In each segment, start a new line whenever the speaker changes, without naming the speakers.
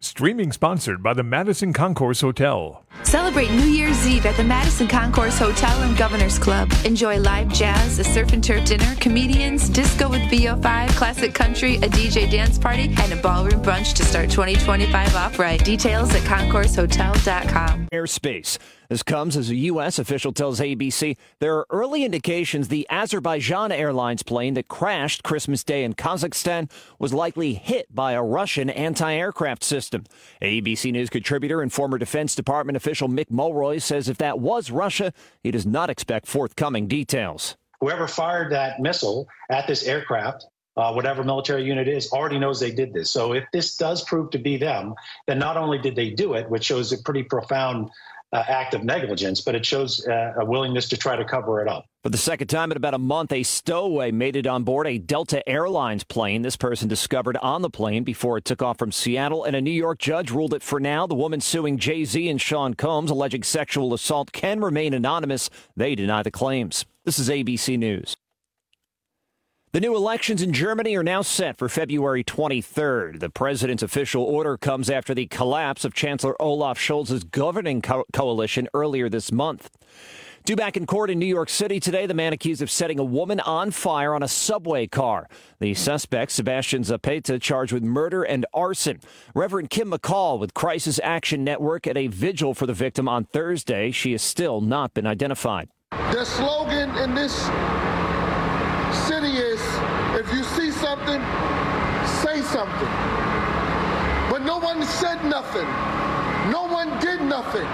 Streaming sponsored by the Madison Concourse Hotel.
Celebrate New Year's Eve at the Madison Concourse Hotel and Governor's Club. Enjoy live jazz, a surf and turf dinner, comedians, disco with VO5, classic country, a DJ dance party, and a ballroom brunch to start 2025 off right. Details at concoursehotel.com.
Airspace. This comes as a U.S. official tells ABC there are early indications the Azerbaijan Airlines plane that crashed Christmas Day in Kazakhstan was likely hit by a Russian anti-aircraft system. ABC News contributor and former Defense Department official Mick Mulroy says if that was Russia, he does not expect forthcoming details.
Whoever fired that missile at this aircraft, whatever military unit is, already knows they did this. So if this does prove to be them, then not only did they do it, which shows a pretty profound act of negligence, but it shows a willingness to try to cover it up.
For the second time in about a month, a stowaway made it on board a Delta Airlines plane. This person discovered on the plane before it took off from Seattle, and a New York judge ruled that for now, the woman suing Jay-Z and Sean Combs alleging sexual assault can remain anonymous. They deny the claims. This is ABC News. The new elections in Germany are now set for February 23rd. The president's official order comes after the collapse of Chancellor Olaf Scholz's governing coalition earlier this month. Due back in court in New York City today, the man accused of setting a woman on fire on a subway car. The suspect, Sebastian Zapata, charged with murder and arson. Reverend Kim McCall with Crisis Action Network at a vigil for the victim on Thursday. She has still not been identified.
The slogan in this city is, if you see something, say something. But no one said nothing. No one did nothing.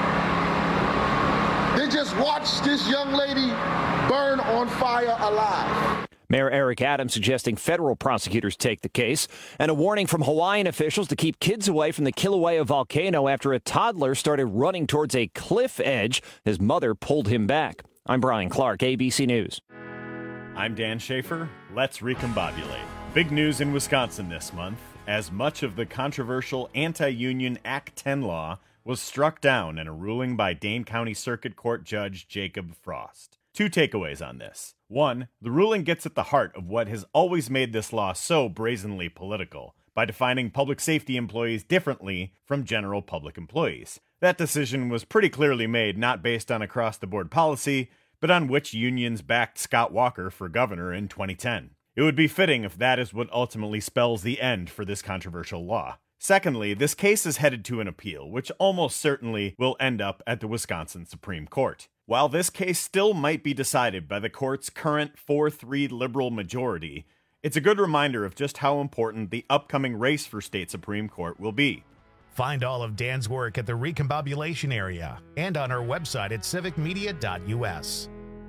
They just watched this young lady burn on fire alive.
Mayor Eric Adams suggesting federal prosecutors take the case, and a warning from Hawaiian officials to keep kids away from the Kilauea volcano after a toddler started running towards a cliff edge. His mother pulled him back. I'm Brian Clark, ABC News.
I'm Dan Schaefer. Let's recombobulate. Big news in Wisconsin this month, as much of the controversial anti-union Act 10 law was struck down in a ruling by Dane County Circuit Court Judge Jacob Frost. Two takeaways on this. One, the ruling gets at the heart of what has always made this law so brazenly political, by defining public safety employees differently from general public employees. That decision was pretty clearly made not based on across-the-board policy, but on which unions backed Scott Walker for governor in 2010. It would be fitting if that is what ultimately spells the end for this controversial law. Secondly, this case is headed to an appeal, which almost certainly will end up at the Wisconsin Supreme Court. While this case still might be decided by the court's current 4-3 liberal majority, it's a good reminder of just how important the upcoming race for state Supreme Court will be.
Find all of Dan's work at the Recombobulation area and on our website at civicmedia.us.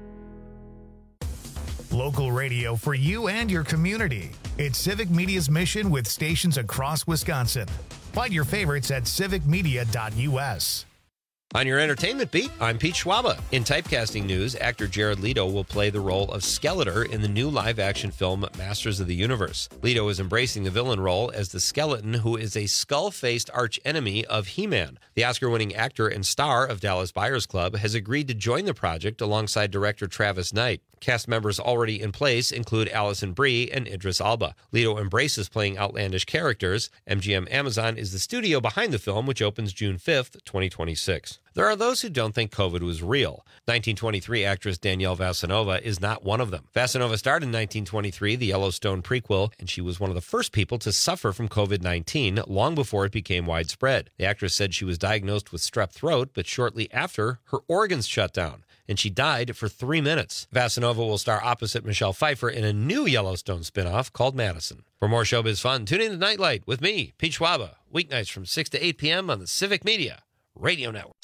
Local radio for you and your community. It's Civic Media's mission with stations across Wisconsin. Find your favorites at civicmedia.us.
On your entertainment beat, I'm Pete Schwaba. In typecasting news, actor Jared Leto will play the role of Skeletor in the new live-action film Masters of the Universe. Leto is embracing the villain role as the skeleton who is a skull-faced arch-enemy of He-Man. The Oscar-winning actor and star of Dallas Buyers Club has agreed to join the project alongside director Travis Knight. Cast members already in place include Allison Brie and Idris Elba. Leto embraces playing outlandish characters. MGM Amazon is the studio behind the film, which opens June 5th, 2026. There are those who don't think COVID was real. 1923 actress Danielle Vasanova is not one of them. Vasanova starred in 1923, the Yellowstone prequel, and she was one of the first people to suffer from COVID-19 long before it became widespread. The actress said she was diagnosed with strep throat, but shortly after, her organs shut down, and she died for 3 minutes. Vasanova will star opposite Michelle Pfeiffer in a new Yellowstone spinoff called Madison. For more showbiz fun, tune in to Nightlight with me, Pete Schwaba, weeknights from 6 to 8 p.m. on the Civic Media Radio Network.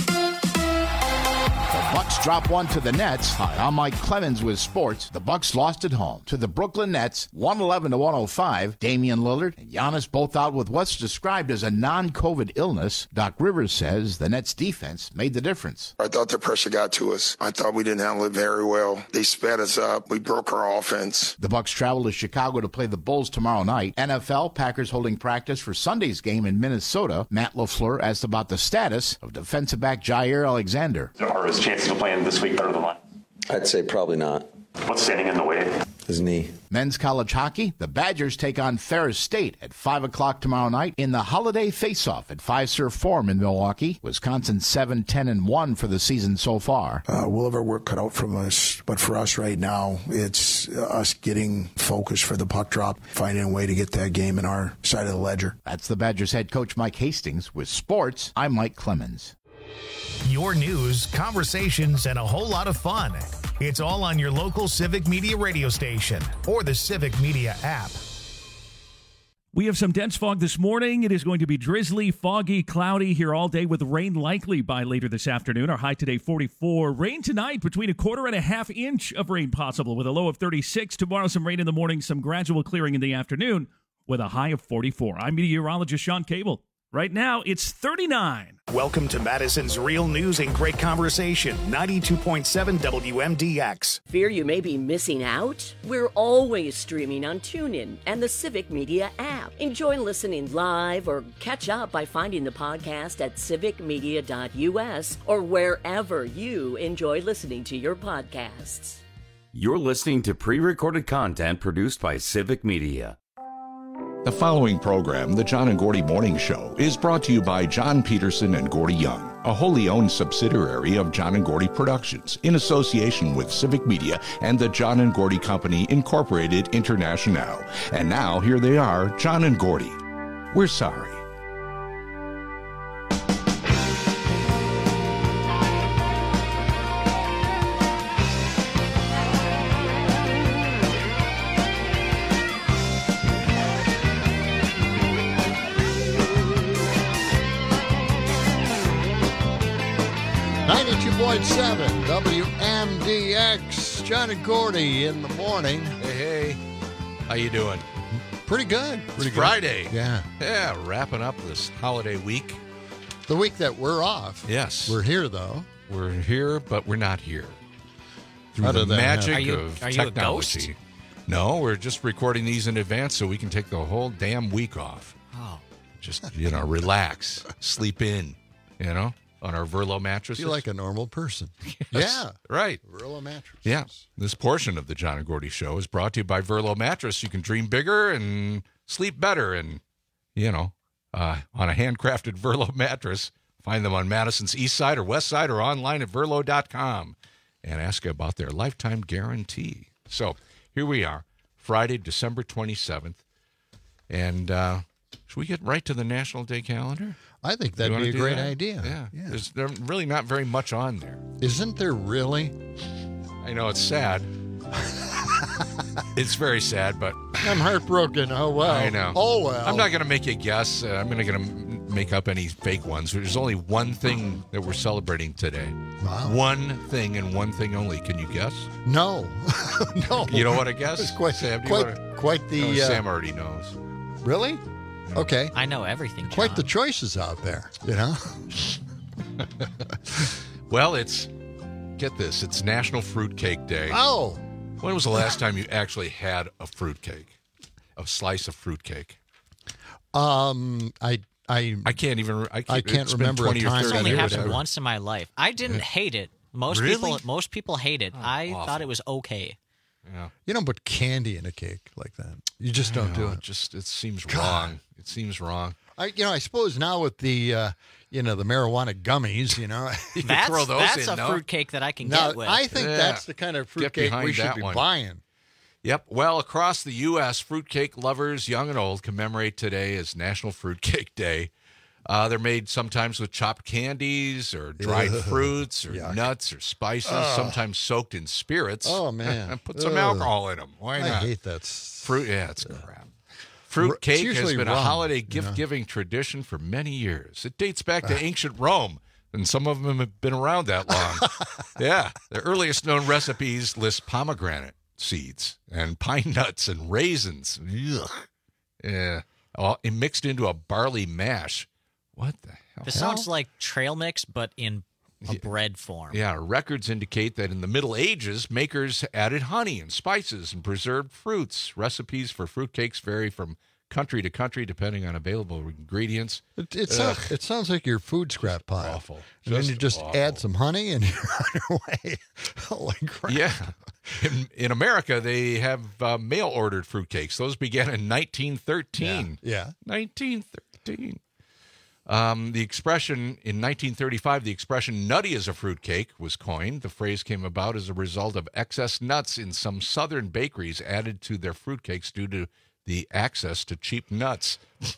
The Bucks drop one to the Nets. Hi, I'm Mike Clemens with sports. The Bucks lost at home to the Brooklyn Nets, 111-105. Damian Lillard and Giannis both out with what's described as a non-COVID illness. Doc Rivers says the Nets defense made the difference.
I thought the pressure got to us. I thought we didn't handle it very well. They sped us up. We broke our offense.
The Bucks travel to Chicago to play the Bulls tomorrow night. NFL, Packers holding practice for Sunday's game in Minnesota. Matt LaFleur asked about the status of defensive back Jair Alexander.
Are his chances of playing this week better than mine?
I'd say probably not.
What's standing in the way?
His knee.
Men's college hockey, the Badgers take on Ferris State at 5 o'clock tomorrow night in the Holiday Face-Off at Fiserv Forum in Milwaukee. Wisconsin 7-10-1 for the season so far.
We'll have our work cut out from us, but for us right now, it's us getting focused for the puck drop, finding a way to get that game in our side of the ledger.
That's the Badgers head coach Mike Hastings. With sports, I'm Mike Clemens.
Your news, conversations, and a whole lot of fun. It's all on your local Civic Media radio station or the Civic Media app.
We have some dense fog this morning. It is going to be drizzly, foggy, cloudy here all day with rain likely by later this afternoon. Our high today, 44. Rain tonight, between a quarter and a half inch of rain possible with a low of 36. Tomorrow, some rain in the morning, some gradual clearing in the afternoon with a high of 44. I'm meteorologist Sean Cable. Right now, it's 39.
Welcome to Madison's Real News and Great Conversation, 92.7 WMDX.
Fear you may be missing out? We're always streaming on TuneIn and the Civic Media app. Enjoy listening live or catch up by finding the podcast at civicmedia.us or wherever you enjoy listening to your podcasts.
You're listening to pre-recorded content produced by Civic Media.
The following program, The John and Gordy Morning Show, is brought to you by John Peterson and Gordy Young, a wholly owned subsidiary of John and Gordy Productions, in association with Civic Media and the John and Gordy Company, Incorporated International. And now, here they are, John and Gordy. We're sorry.
WMDX, John and Gordy in the morning.
Hey, how you doing?
Pretty good.
It's Friday.
Yeah.
Yeah, wrapping up this holiday week.
The week that we're off.
Yes.
We're here, though.
We're here, but we're not here. Through
How
the
did that
magic
happen?
of
Are you a
technology.
ghost?
No, we're just recording these in advance so we can take the whole damn week off.
Oh.
Just, relax, sleep in, on our Verlo mattresses.
Feel like a normal person.
Yes,
Yeah.
right.
Verlo mattress.
Yeah. This portion of the John and Gordy Show is brought to you by Verlo Mattress. You can dream bigger and sleep better and, on a handcrafted Verlo mattress. Find them on Madison's east side or west side or online at verlo.com and ask about their lifetime guarantee. So here we are, Friday, December 27th. And should we get right to the National Day calendar?
I think that'd be a great idea.
Yeah. There's really not very much on there.
Isn't there really?
I know it's sad. It's very sad, but
I'm heartbroken. Oh, well.
I know.
Oh, well.
I'm not going to make you guess. I'm not going to make up any fake ones. There's only one thing that we're celebrating today.
Wow.
One thing and one thing only. Can you guess?
No. No.
You don't want to guess?
It's quite,
Sam, do you
quite the...
No, Sam already knows.
Really? Okay.
I know everything, John.
Quite the choices out there,
Well, get this, it's National Fruitcake Day.
Oh.
When was the last time you actually had a fruitcake? A slice of fruitcake?
I
can't even.
I can't remember a time.
It's only happened once in my life. I didn't hate it. Most people hate it. I
awful.
thought it was okay.
Yeah.
You don't put candy in a cake like that. You just don't do it.
It seems wrong. It seems wrong.
I suppose now with the the marijuana gummies,
you
that's,
throw those
that's
in,
a fruitcake that I can get with.
I think that's the kind of fruitcake we should be buying.
Yep. Well, across the U.S., fruitcake lovers, young and old, commemorate today as National Fruitcake Day. They're made sometimes with chopped candies or dried fruits or nuts or spices, sometimes soaked in spirits.
Oh, man.
And put some alcohol in them. Why not?
I hate that.
Fruit, it's crap. Fruitcake has been a holiday gift-giving tradition for many years. It dates back to ancient Rome, and some of them have been around that long. Yeah. The earliest known recipes list pomegranate seeds and pine nuts and raisins. Ugh. Yeah. All mixed into a barley mash. What the hell?
This sounds like trail mix, but in a bread form.
Yeah, records indicate that in the Middle Ages, makers added honey and spices and preserved fruits. Recipes for fruitcakes vary from country to country, depending on available ingredients.
It sounds like your food scrap pile.
Awful.
And then you just add some honey and you're on your way. Holy crap.
Yeah. In America, they have mail-ordered fruitcakes. Those began in 1913.
Yeah.
1913. The expression, in 1935, the expression nutty as a fruitcake was coined. The phrase came about as a result of excess nuts in some southern bakeries added to their fruitcakes due to the access to cheap nuts.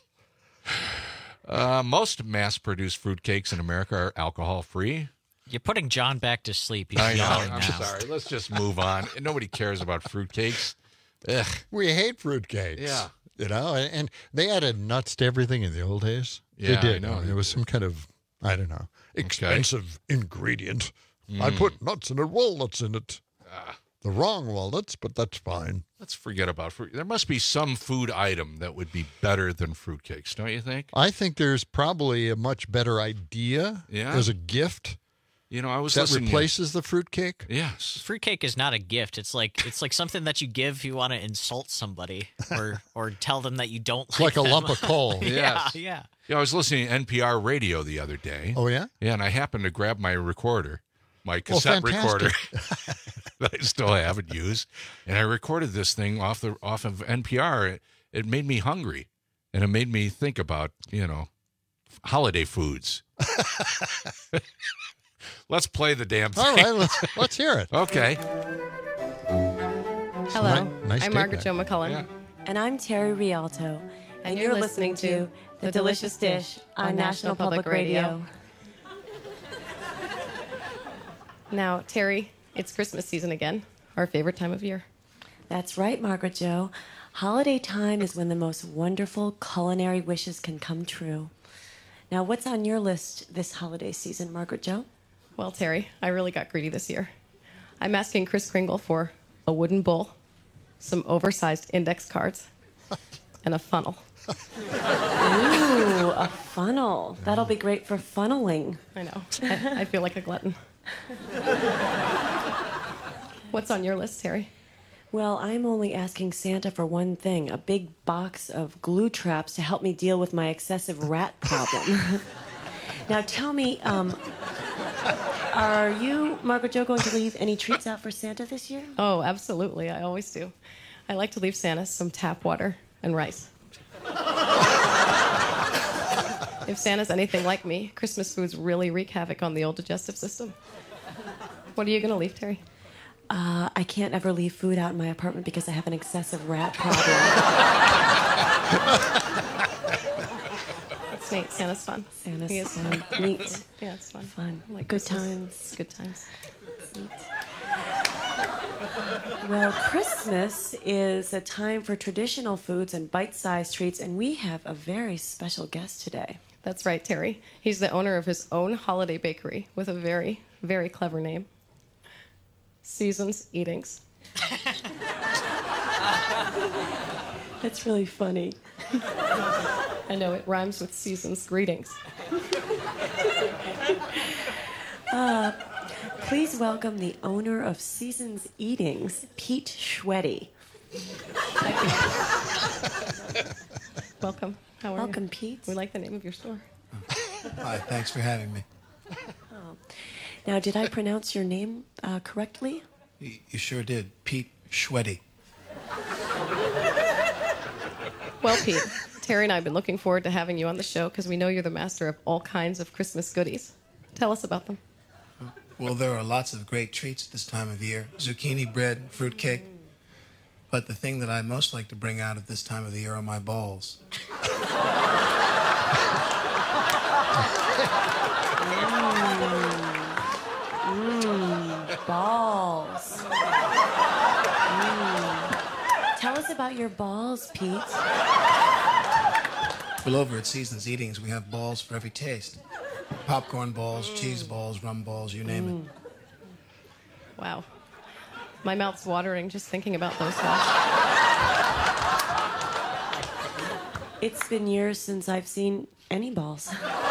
Most mass-produced fruitcakes in America are alcohol-free.
You're putting John back to sleep. He's
I know.
yawning
I'm
now.
sorry. Let's just move on. Nobody cares about fruitcakes. Ugh.
We hate fruitcakes.
Yeah.
You know, and they added nuts to everything in the old days.
Yeah,
they did.
I know.
It was some kind of, I don't know, expensive ingredient. I put nuts in it, walnuts in it. The wrong walnuts, but that's fine.
Let's forget about fruit. There must be some food item that would be better than fruitcakes, don't you think?
I think there's probably a much better idea as a gift.
You know, I was
that
listening.
Replaces the fruitcake.
Yes,
fruitcake is not a gift. It's like something that you give if you want to insult somebody or tell them that you don't.
It's like a
them.
lump of coal.
Yes.
Yeah.
You know, I was listening to NPR radio the other day.
Oh yeah.
Yeah, and I happened to grab my recorder, my cassette recorder that I still haven't used, and I recorded this thing off of NPR. It made me hungry, and it made me think about holiday foods. Let's play the damn thing.
All right, let's hear it.
Okay.
Hello,
Nice
I'm Margaret Jo McCullen.
Yeah.
And I'm Terry Rialto. And you're listening to The Delicious Dish on National Public Radio. Now, Terry, it's Christmas season again, our favorite time of year.
That's right, Margaret Jo. Holiday time is when the most wonderful culinary wishes can come true. Now, what's on your list this holiday season, Margaret Jo?
Well, Terry, I really got greedy this year. I'm asking Kris Kringle for a wooden bowl, some oversized index cards, and a funnel.
Ooh, a funnel. That'll be great for funneling.
I know. I feel like a glutton. What's on your list, Terry?
Well, I'm only asking Santa for one thing, a big box of glue traps to help me deal with my excessive rat problem. Now, tell me, are you, Margaret Jo, going to leave any treats out for Santa this year?
Oh, absolutely. I always do. I like to leave Santa some tap water and rice. If Santa's anything like me, Christmas foods really wreak havoc on the old digestive system. What are you going to leave, Terry?
I can't ever leave food out in my apartment because I have an excessive rat problem.
That's neat. Santa's fun.
Santa's fun. Neat.
Yeah, it's fun.
Fun.
Like
Good
Christmas.
times.
Good times.
Neat. Well, Christmas is a time for traditional foods and bite-sized treats, and we have a very special guest today.
That's right, Terry. He's the owner of his own holiday bakery with a very, very clever name. Season's Eatings.
That's really funny.
I know, it rhymes with Season's Greetings.
Please welcome the owner of Season's Eatings, Pete Schweddy.
Welcome. How are you?
Welcome, Pete.
We like the name of your store.
Hi, thanks for having me.
Oh. Now, did I pronounce your name correctly?
You sure did. Pete Schweddy.
Well, Pete, Terry and I have been looking forward to having you on the show because we know you're the master of all kinds of Christmas goodies. Tell us about them.
Well, there are lots of great treats this time of year. Zucchini bread, fruitcake. But the thing that I most like to bring out at this time of the year are my balls.
Balls. Tell us about your balls, Pete.
Well, over at Season's Eatings, we have balls for every taste. Popcorn balls, cheese balls, rum balls, you name it.
Wow. My mouth's watering just thinking about those balls.
It's been years since I've seen any balls.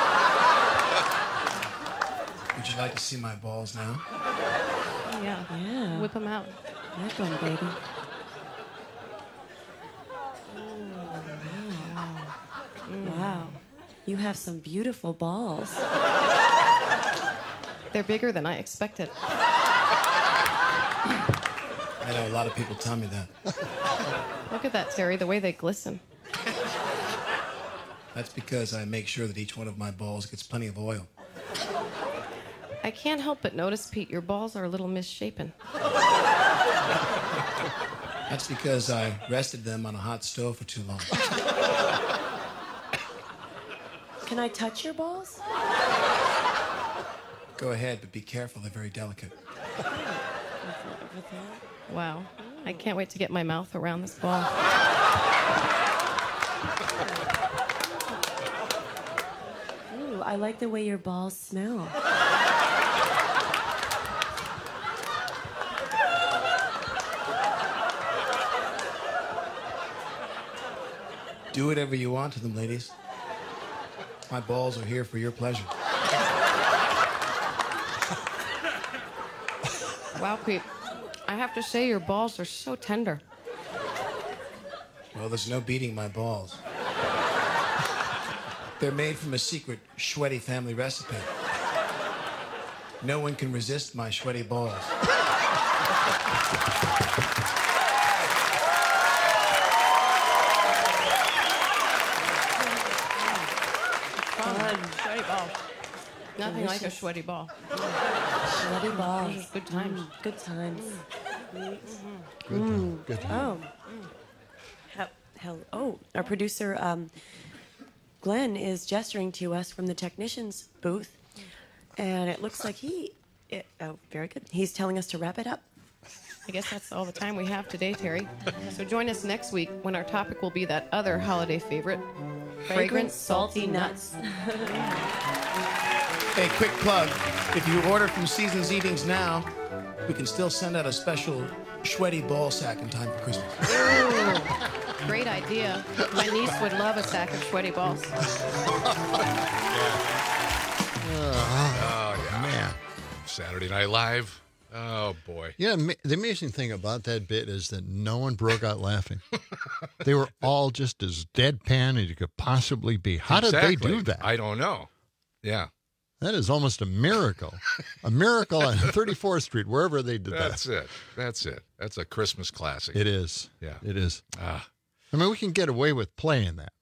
Would you like to see my balls now?
Yeah.
Yeah.
Whip them out.
Whip them, baby. You have some beautiful balls.
They're bigger than I expected.
I know a lot of people tell me that.
Look at that, Terry, the way they glisten.
That's because I make sure that each one of my balls gets plenty of oil.
I can't help but notice, Pete, your balls are a little misshapen.
That's because I rested them on a hot stove for too long.
Can I touch your balls?
Go ahead, but be careful. They're very delicate.
Wow. I can't wait to get my mouth around this ball.
Ooh, I like the way your balls smell.
Do whatever you want to them, ladies. My balls are here for your pleasure.
Wow, Pete. I have to say your balls are so tender.
Well, there's no beating my balls. They're made from a secret Schweddy family recipe. No one can resist my Schweddy balls.
Sweaty ball. Nothing like a sweaty ball.
Sweaty balls.
Good times.
Good times.
Good time.
Oh, our producer, Glenn, is gesturing to us from the technician's booth. And it looks like very good. He's telling us to wrap it up.
I guess that's all the time we have today, Terry. So join us next week when our topic will be that other holiday favorite, fragrant, salty nuts.
Hey, quick plug. If you order from Seasons Eatings now, we can still send out a special Schweddy ball sack in time for Christmas.
Ooh, great idea. My niece would love a sack of sweaty balls.
Oh, yeah. Man. Saturday Night Live. Oh, boy.
Yeah, the amazing thing about that bit is that no one broke out laughing. They were all just as deadpan as you could possibly be. How did they do that?
I don't know. Yeah.
That is almost a miracle. A miracle on 34th Street, wherever they did that.
That's it. That's a Christmas classic.
It is.
Yeah.
It is. I mean, we can get away with playing that.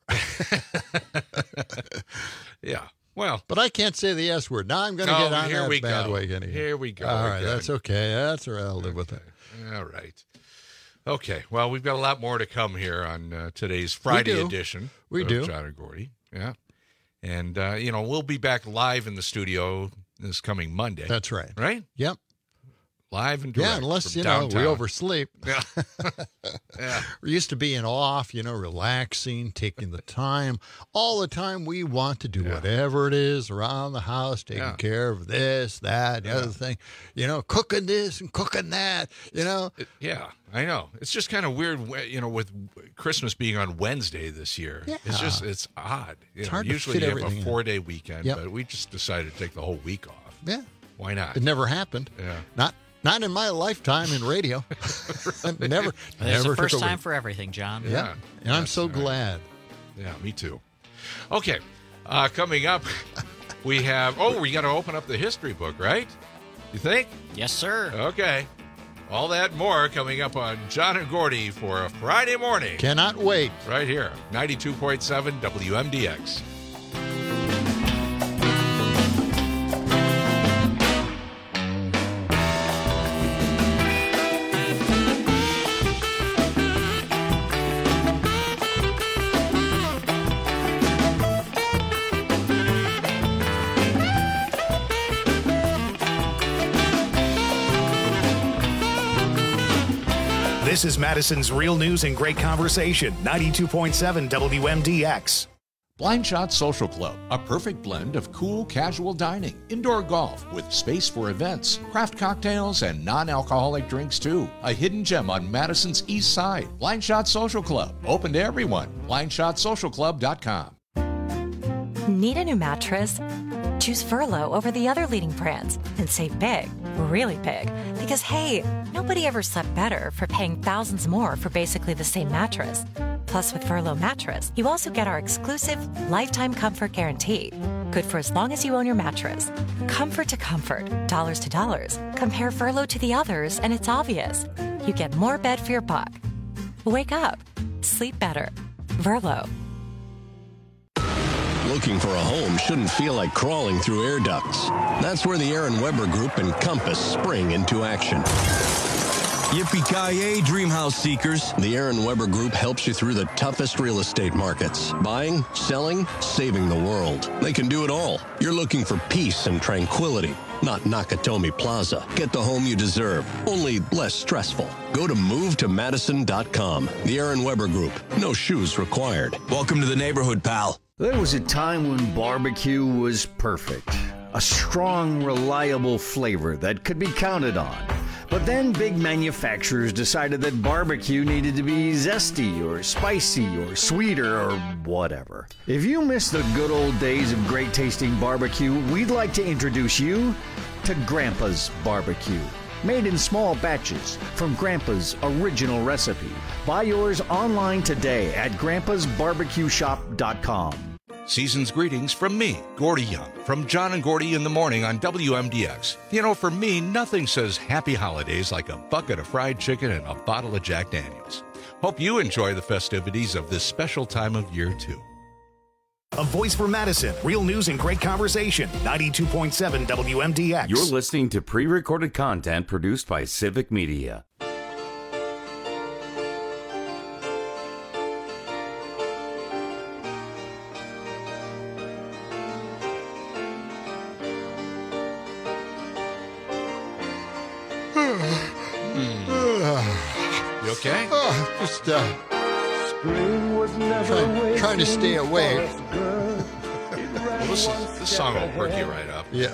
Yeah. Well,
but I can't say the S word. Now I'm going to get on that bandwagon again.
Here we go.
All right, that's okay. That's all right. I'll live with it.
All right. Okay. Well, we've got a lot more to come here on today's Friday edition.
We
of
do.
John and Gordy. Yeah. And, we'll be back live in the studio this coming Monday.
That's right.
Right?
Yep.
Live and direct.
Yeah, unless,
we
oversleep.
Yeah. Yeah.
We're used to being off, relaxing, taking the time. All the time we want to do whatever it is around the house, taking care of this, that, the other thing, cooking this and cooking that,
Yeah, I know. It's just kind of weird, with Christmas being on Wednesday this year.
Yeah.
It's odd.
It's hard
usually
to fit
you have a
everything in.
4-day weekend, but we just decided to take the whole week off.
Yeah.
Why not?
It never happened.
Yeah.
Not in my lifetime in radio. Never.
There's
never
a first
took a
time
week.
for everything, John.
Yeah. And I'm so glad.
Yeah, me too. Okay. Coming up, we got to open up the history book, right? You think?
Yes, sir.
Okay. All that more coming up on John and Gordy for a Friday morning.
Cannot wait.
Right here, 92.7 WMDX.
This is Madison's Real News and Great Conversation, 92.7 WMDX.
Blind Shot Social Club, a perfect blend of cool, casual dining, indoor golf with space for events, craft cocktails, and non-alcoholic drinks too. A hidden gem on Madison's East Side. Blind Shot Social Club, open to everyone. BlindShotSocialClub.com.
Need a new mattress? Choose Furlow over the other leading brands and save big, really big. Because hey, nobody ever slept better for paying thousands more for basically the same mattress. Plus, with Furlow mattress, you also get our exclusive lifetime comfort guarantee. Good for as long as you own your mattress. Comfort to comfort, dollars to dollars. Compare Furlow to the others, and it's obvious. You get more bed for your buck. Wake up. Sleep better. Furlow.
Looking for a home shouldn't feel like crawling through air ducts. That's where the Aaron Weber Group and Compass spring into action. Yippee-ki-yay, dream house seekers. The Aaron Weber Group helps you through the toughest real estate markets. Buying, selling, saving the world. They can do it all. You're looking for peace and tranquility, not Nakatomi Plaza. Get the home you deserve, only less stressful. Go to movetomadison.com. The Aaron Weber Group. No shoes required. Welcome to the neighborhood, pal.
There was a time when barbecue was perfect. A strong, reliable flavor that could be counted on. But then big manufacturers decided that barbecue needed to be zesty or spicy or sweeter or whatever. If you miss the good old days of great tasting barbecue, we'd like to introduce you to Grandpa's Barbecue. Made in small batches from Grandpa's original recipe. Buy yours online today at grandpasbarbecueshop.com.
Season's greetings from me, Gordy Young, from John and Gordy in the Morning on WMDX. You know, for me, nothing says happy holidays like a bucket of fried chicken and a bottle of Jack Daniels. Hope you enjoy the festivities of this special time of year, too.
A voice for Madison. Real news and great conversation. 92.7 WMDX.
You're listening to pre-recorded content produced by Civic Media.
You okay?
Just trying to stay awake.
Well, this song will perk you right up.
Yeah.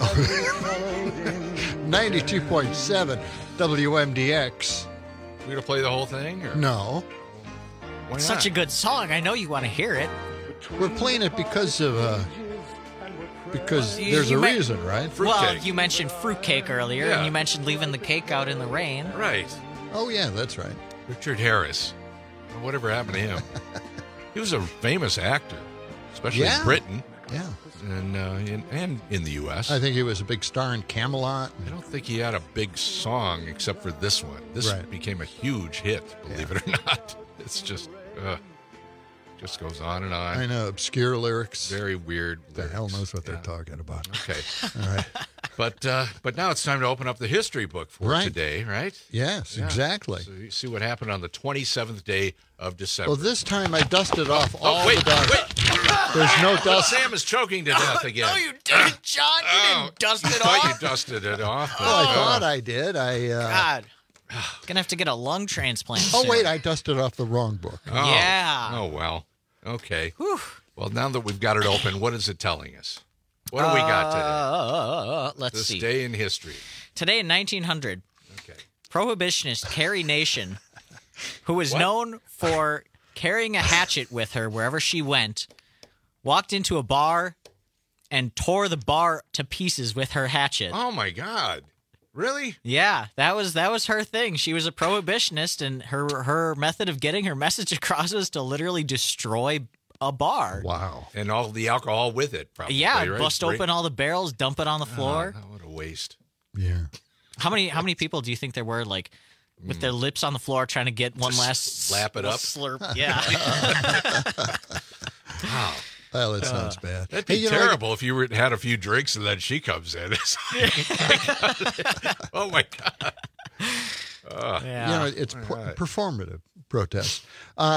92.7 WMDX.
We gonna play the whole thing? Or?
No.
Why not?
Such a good song. I know you want to hear it.
We're playing it because of there's a reason, right?
Well, you mentioned fruitcake earlier,
Yeah.
and you mentioned leaving the cake out in the rain.
Right.
Oh, yeah, that's right.
Richard Harris. Whatever happened to him? He was a famous actor, especially in Britain.
Yeah.
And in the U.S.
I think he was a big star in Camelot.
I don't think he had a big song except for this one. This became a huge hit, believe it or not. It's just goes on and on.
I know, obscure lyrics.
Very weird.
The hell knows what they're talking about.
Okay.
All right.
But now it's time to open up the history book for today, right?
Yes, exactly.
So you see what happened on the 27th day of December.
Well, this time I dusted off all
wait,
the dust. There's no dust.
Sam is choking to death again.
No, you didn't, John. You didn't dust it
I thought
off.
you dusted it off.
Well, I thought I did.
God. Gonna have to get a lung transplant
Oh,
soon.
wait, I dusted off the wrong book.
Oh.
Yeah.
Oh, well. Okay. Whew. Well, now that we've got it open, what is it telling us? What do we got today?
Let's see.
This day in history.
Today in 1900, Prohibitionist Carrie Nation, who was known for carrying a hatchet with her wherever she went, walked into a bar and tore the bar to pieces with her hatchet.
Oh, my God. Really?
Yeah, that was her thing. She was a prohibitionist, and her method of getting her message across was to literally destroy a bar.
Wow.
And all the alcohol with it, probably.
Yeah,
right?
bust open all the barrels, dump it on the floor.
What a waste.
Yeah.
How many people do you think there were, like, with their lips on the floor trying to get one last
lap it up?
Slurp? Yeah.
Wow.
Well, that sounds bad.
That'd be terrible if you had a few drinks and then she comes in. Oh, my God.
It's performative protest.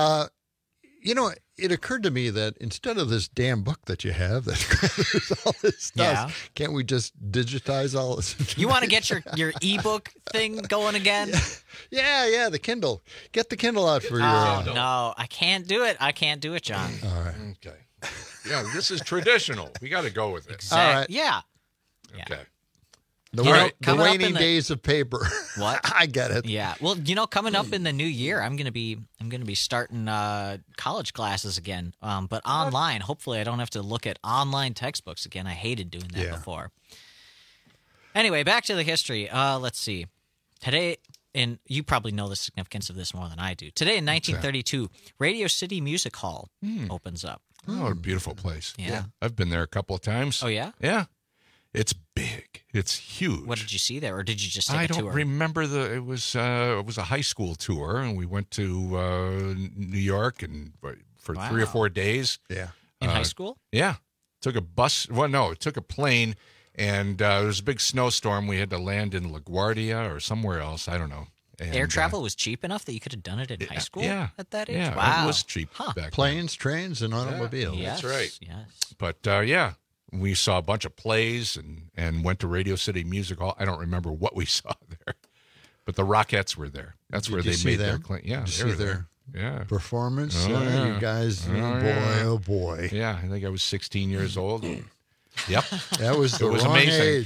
It occurred to me that instead of this damn book that you have that covers all this stuff, can't we just digitize all this?
You want to get your ebook thing going again?
Yeah, the Kindle. Get the Kindle out for your.
No, I can't do it. I can't do it, John.
All right.
Okay. Yeah, this is traditional. We got to go with it.
All right.
Yeah.
Okay.
The
Coming up
waning
in the-
days of paper.
What?
I get it.
Yeah. Well, coming up in the new year, I'm gonna be starting college classes again, but online. Hopefully, I don't have to look at online textbooks again. I hated doing that before. Anyway, back to the history. Let's see. Today, and you probably know the significance of this more than I do. Today in 1932, Radio City Music Hall opens up.
Oh, a beautiful place.
Yeah.
I've been there a couple of times.
Oh, yeah?
Yeah. It's big. It's huge.
What did you see there, or did you just take
I
a tour?
don't remember it was a high school tour, and we went to New York and for 3 or 4 days.
Yeah.
In high school?
Yeah. Took a bus. Well, no, it took a plane, and there was a big snowstorm. We had to land in LaGuardia or somewhere else. I don't know. And,
air travel was cheap enough that you could have done it in high school at that age?
Yeah,
wow.
It was cheap back
Planes, trains, and automobiles.
Yes,
that's right.
Yes.
But, we saw a bunch of plays and went to Radio City Music Hall. I don't remember what we saw there, but the Rockettes were there. That's where they made their claim. Yeah,
Did you see their performance?
Oh, yeah.
You guys, oh boy.
Yeah, I think I was 16 years old. Yep.
That was the wrong
amazing.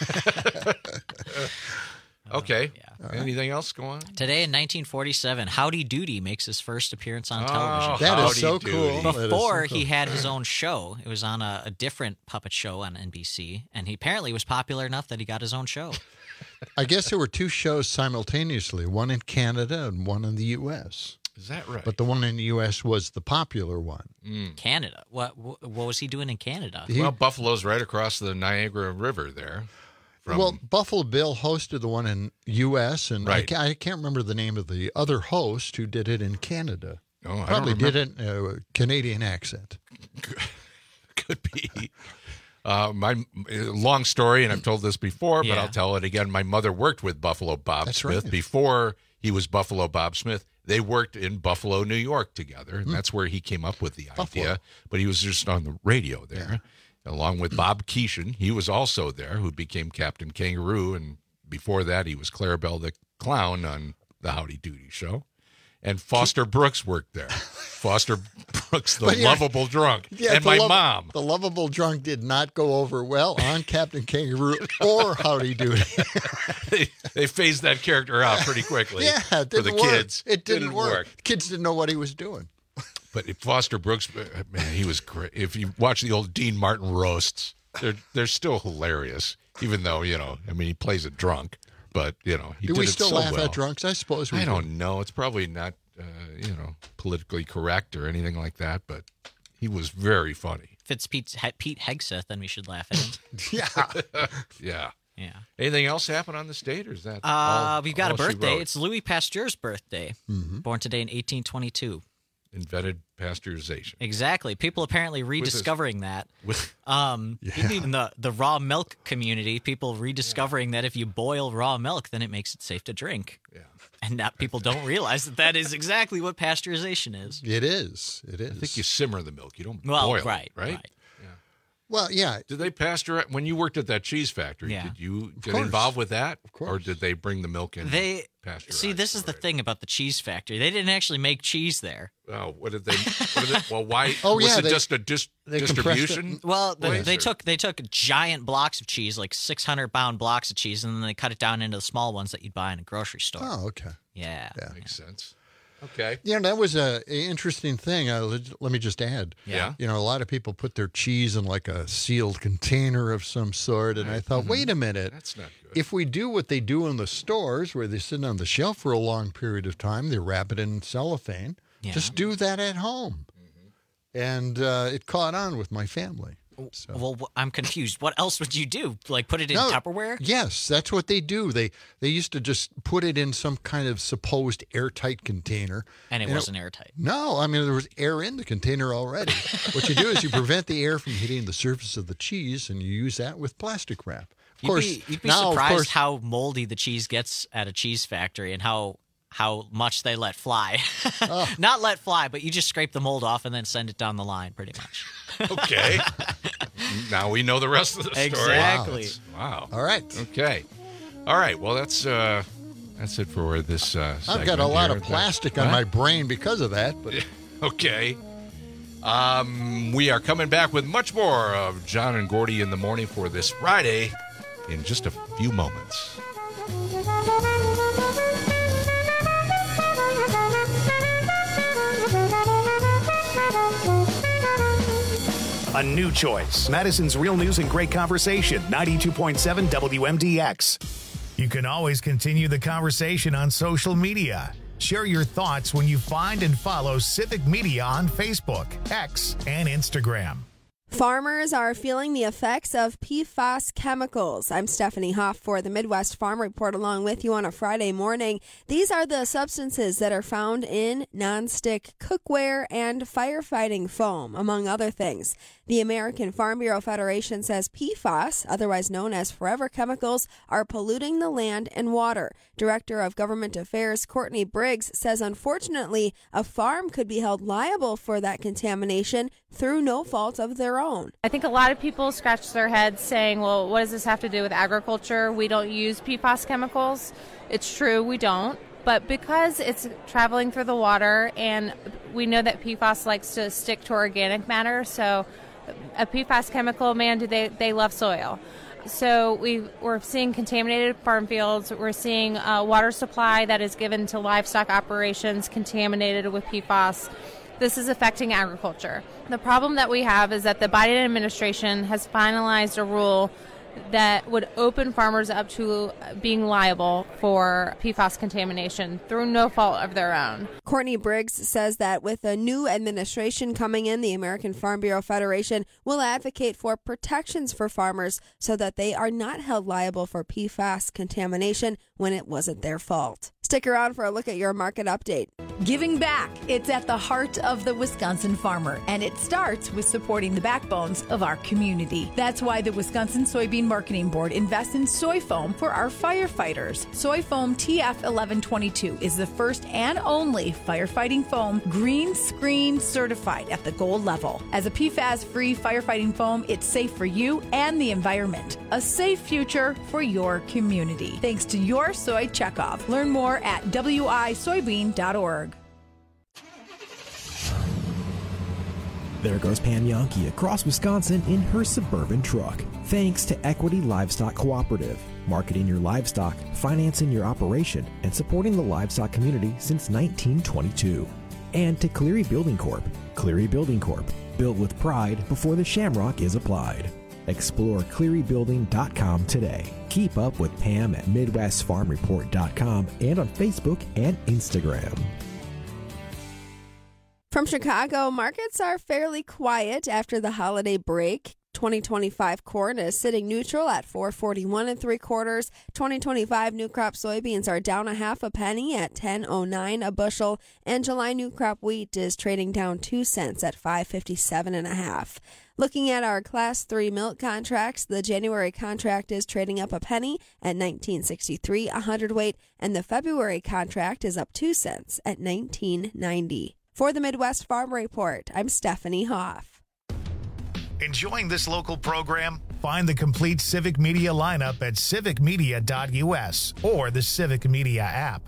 age.
Okay. Anything else go on?
Today in 1947, Howdy Doody makes his first appearance on television.
That is so cool.
Before he had his own show, it was on a different puppet show on NBC, and he apparently was popular enough that he got his own show.
I guess there were 2 shows simultaneously, one in Canada and one in the U.S.
Is that right?
But the one in the U.S. was the popular one.
Canada. What was he doing in Canada?
Well, Buffalo's right across the Niagara River there.
Well, Buffalo Bill hosted the one in U.S., and I can't remember the name of the other host who did it in Canada.
Oh, I
Probably
don't
did it in a Canadian accent.
Could be. My long story, and I've told this before, but I'll tell it again. My mother worked with Buffalo Bob Smith before he was Buffalo Bob Smith. They worked in Buffalo, New York together, and that's where he came up with the idea. But he was just on the radio there. Along with Bob Keeshan. He was also there, who became Captain Kangaroo, and before that he was Clarabelle the Clown on the Howdy Doody show. And Foster Brooks worked there. Foster Brooks, the lovable drunk, and my mom.
The lovable drunk did not go over well on Captain Kangaroo or Howdy Doody.
they phased that character out pretty quickly
for
the kids.
It didn't work. Kids didn't know what he was doing.
But Foster Brooks, man, he was great. If you watch the old Dean Martin roasts, they're still hilarious, even though, he plays a drunk. But, he
do
did
we
it
still
so
laugh
well.
at drunks? I suppose we
I
do.
don't know. It's probably not, politically correct or anything like that, but he was very funny.
If it's Pete Hegseth, then we should laugh at him.
Yeah.
Yeah.
Anything else happen on the state, or is that
we've got a
all she
birthday.
wrote?
It's Louis Pasteur's birthday, born today in 1822.
Invented pasteurization.
Exactly. People apparently rediscovering that. In the raw milk community, people rediscovering that if you boil raw milk, then it makes it safe to drink.
Yeah.
And now people don't realize that is exactly what pasteurization is.
It is. It is.
I think you simmer the milk. You don't
boil
it,
right?
Yeah.
Well, yeah.
Did they pasteurize when you worked at that cheese factory?
Yeah.
Did you get involved with that? Of course. Or did they bring the milk in?
See, this is the thing about the cheese factory. They didn't actually make cheese there.
Oh, what did they? Well, why?
Oh,
was
yeah,
it just a distribution?
Well, they took giant blocks of cheese, like 600-pound blocks of cheese, and then they cut it down into the small ones that you'd buy in a grocery store.
Oh, okay.
Yeah.
Makes sense. Okay.
Yeah, that was an interesting thing. Let me just add.
Yeah.
A lot of people put their cheese in like a sealed container of some sort, and I thought, wait a minute.
That's not good.
If we do what they do in the stores, where they sit on the shelf for a long period of time, they wrap it in cellophane.
Yeah.
Just do that at home. And it caught on with my family. So.
Well, I'm confused. What else would you do? Like put it in Tupperware?
Yes, that's what they do. They used to just put it in some kind of supposed airtight container.
And it wasn't airtight.
No, I mean, there was air in the container already. What you do is you prevent the air from hitting the surface of the cheese, and you use that with plastic wrap. Of course,
you'd be surprised how moldy the cheese gets at a cheese factory and how much they let fly. Not let fly, but you just scrape the mold off and then send it down the line, pretty much.
Okay. Now we know the rest of the story.
Exactly.
Wow.
All right.
Okay. All right. Well, that's it for this
I've got a lot of plastic on my brain because of that. But
okay. We are coming back with much more of John and Gordy in the morning for this Friday in just a few moments.
A new choice. Madison's Real News and Great Conversation, 92.7 WMDX. You can always continue the conversation on social media. Share your thoughts when you find and follow Civic Media on Facebook, X, and Instagram.
Farmers are feeling the effects of PFAS chemicals. I'm Stephanie Hoff for the Midwest Farm Report along with you on a Friday morning. These are the substances that are found in nonstick cookware and firefighting foam, among other things. The American Farm Bureau Federation says PFAS, otherwise known as forever chemicals, are polluting the land and water. Director of Government Affairs Courtney Briggs says, unfortunately, a farm could be held liable for that contamination through no fault of their own.
I think a lot of people scratch their heads saying, well, what does this have to do with agriculture? We don't use PFAS chemicals. It's true, we don't. But because it's traveling through the water, and we know that PFAS likes to stick to organic matter, so a PFAS chemical, man, they love soil. So we're seeing contaminated farm fields. We're seeing water supply that is given to livestock operations contaminated with PFAS. This is affecting agriculture. The problem that we have is that the Biden administration has finalized a rule that would open farmers up to being liable for PFAS contamination through no fault of their own.
Courtney Briggs says that with a new administration coming in, the American Farm Bureau Federation will advocate for protections for farmers so that they are not held liable for PFAS contamination when it wasn't their fault. Stick around for a look at your market update.
Giving back. It's at the heart of the Wisconsin farmer, and it starts with supporting the backbones of our community. That's why the Wisconsin Soybean Marketing Board invests in soy foam for our firefighters. Soy foam TF 1122 is the first and only firefighting foam green screen certified at the gold level. As a PFAS-free firefighting foam, it's safe for you and the environment. A safe future for your community. Thanks to your Soy Checkoff. Learn more at wisoybean.org.
There goes Pam Yonke across Wisconsin in her Suburban truck. Thanks to Equity Livestock Cooperative, marketing your livestock, financing your operation, and supporting the livestock community since 1922. And to Cleary Building Corp. Cleary Building Corp. Built with pride before the shamrock is applied. Explore clearybuilding.com today. Keep up with Pam at MidwestFarmReport.com and on Facebook and Instagram.
From Chicago, markets are fairly quiet after the holiday break. 2025 corn is sitting neutral at $4.41 3/4. 2025 new crop soybeans are down 1/2 penny at $10.09 a bushel, and July new crop wheat is trading down 2 cents at $5.57 1/2. Looking at our Class 3 milk contracts, the January contract is trading up 1 penny at $19.63 a hundredweight, and the February contract is up 2 cents at $19.90. For the Midwest Farm Report, I'm Stephanie Hoff.
Enjoying this local program? Find the complete Civic Media lineup at civicmedia.us or the Civic Media app.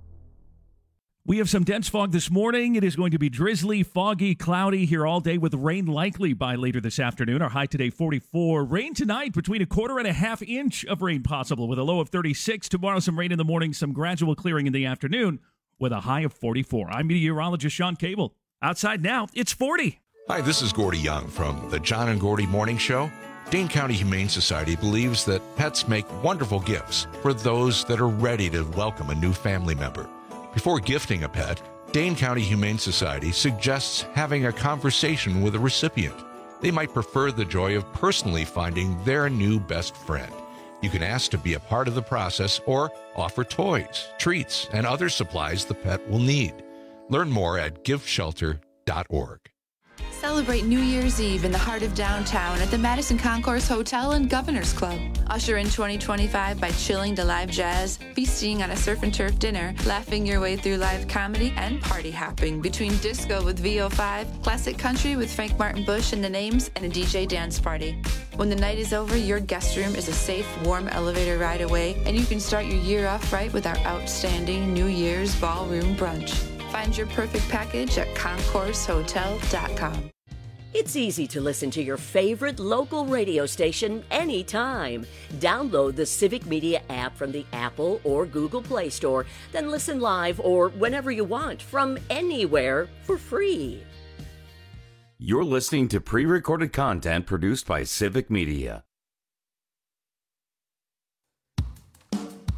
We have some dense fog this morning. It is going to be drizzly, foggy, cloudy here all day with rain likely by later this afternoon. Our high today, 44. Rain tonight, between 1/4 and 1/2 inch of rain possible with a low of 36. Tomorrow, some rain in the morning, some gradual clearing in the afternoon with a high of 44. I'm meteorologist Sean Cable. Outside now, it's 40.
Hi, this is Gordy Young from the John and Gordy Morning Show. Dane County Humane Society believes that pets make wonderful gifts for those that are ready to welcome a new family member. Before gifting a pet, Dane County Humane Society suggests having a conversation with a recipient. They might prefer the joy of personally finding their new best friend. You can ask to be a part of the process or offer toys, treats, and other supplies the pet will need. Learn more at giveshelter.org.
Celebrate New Year's Eve in the heart of downtown at the Madison Concourse Hotel and Governor's Club. Usher in 2025 by chilling to live jazz, feasting on a surf and turf dinner, laughing your way through live comedy, and party hopping between disco with VO5, classic country with Frank Martin Bush and the Names, and a DJ dance party. When the night is over, your guest room is a safe, warm elevator ride away, and you can start your year off right with our outstanding New Year's ballroom brunch. Find your perfect package at concoursehotel.com.
It's easy to listen to your favorite local radio station anytime. Download the Civic Media app from the Apple or Google Play Store, then listen live or whenever you want from anywhere for free.
You're listening to pre-recorded content produced by Civic Media.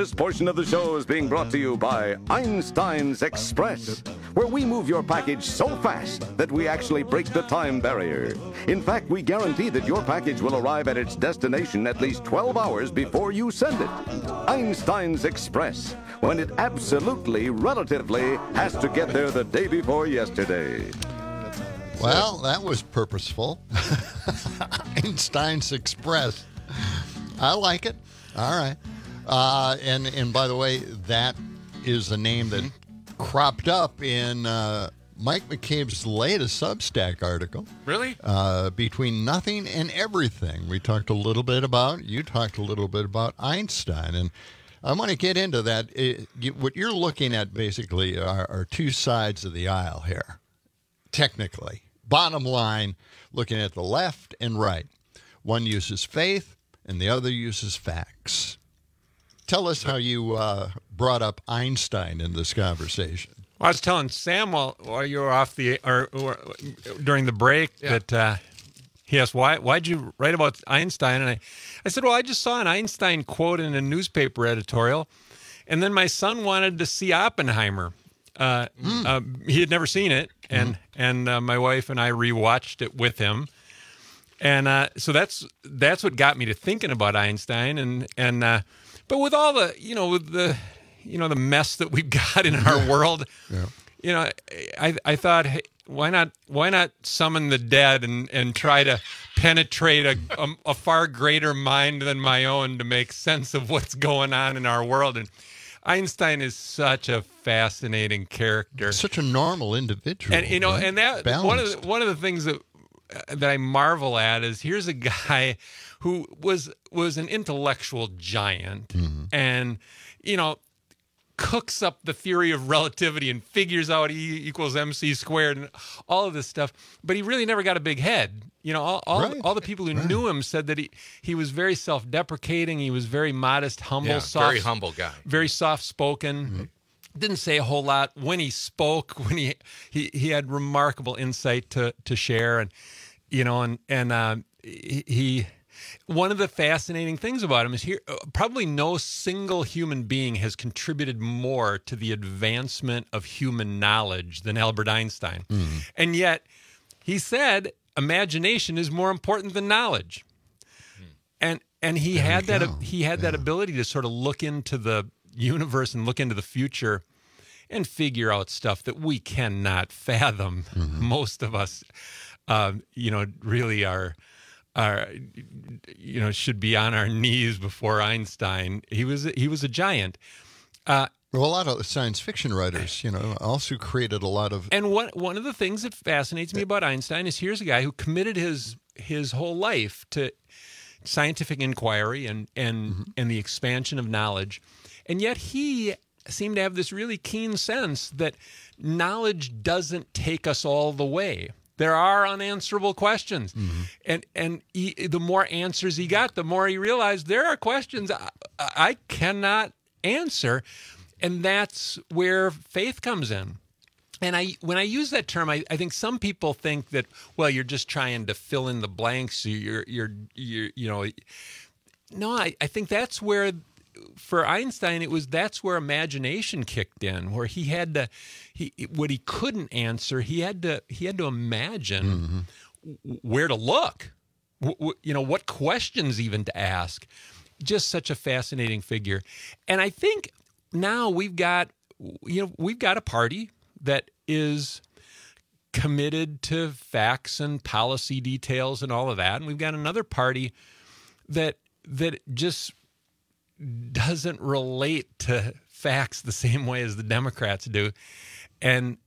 This portion of the show is being brought to you by Einstein's Express, where we move your package so fast that we actually break the time barrier. In fact, we guarantee that your package will arrive at its destination at least 12 hours before you send it. Einstein's Express, when it absolutely, relatively has to get there the day before yesterday.
Well, that was purposeful. Einstein's Express. I like it. All right. And by the way, that is a name that cropped up in Mike McCabe's latest Substack article.
Really?
Between Nothing and Everything. You talked a little bit about Einstein. And I want to get into that. What you're looking at basically are two sides of the aisle here, technically. Bottom line, looking at the left and right. One uses faith and the other uses facts. Tell us how you brought up Einstein in this conversation.
Well, I was telling Sam while you were off or during the break that he asked, why'd you write about Einstein? And I said, well, I just saw an Einstein quote in a newspaper editorial, and then my son wanted to see Oppenheimer. He had never seen it, and my wife and I rewatched it with him. And so that's what got me to thinking about Einstein, but with all the the mess that we've got in our world, I thought, hey, why not summon the dead and try to penetrate a far greater mind than my own to make sense of what's going on in our world. And Einstein is such a fascinating character,
such a normal individual,
and and that one of the things that I marvel at is here's a guy who was an intellectual giant, and cooks up the theory of relativity and figures out E equals MC squared and all of this stuff, but he really never got a big head. All the people who knew him said that he was very self-deprecating. He was very modest, humble, soft,
very humble guy,
very soft-spoken. Didn't say a whole lot. When he spoke, when he had remarkable insight to share, and he. One of the fascinating things about him is probably no single human being has contributed more to the advancement of human knowledge than Albert Einstein. And yet he said imagination is more important than knowledge. And he had that ability to sort of look into the universe and look into the future and figure out stuff that we cannot fathom. Most of us really are should be on our knees before Einstein. He was a giant.
Well, a lot of science fiction writers, also created a lot of.
And one of the things that fascinates me about Einstein is here's a guy who committed his whole life to scientific inquiry and the expansion of knowledge, and yet he seemed to have this really keen sense that knowledge doesn't take us all the way. There are unanswerable questions. And the more answers he got, the more he realized there are questions I cannot answer. And that's where faith comes in. And when I use that term, I think some people think that, well, you're just trying to fill in the blanks. No, I think that's where, for Einstein, that's where imagination kicked in, where he had to, what he couldn't answer, he had to imagine where to look, what questions even to ask. Just such a fascinating figure. And I think now we've got a party that is committed to facts and policy details and all of that, and we've got another party that just doesn't relate to facts the same way as the Democrats do, and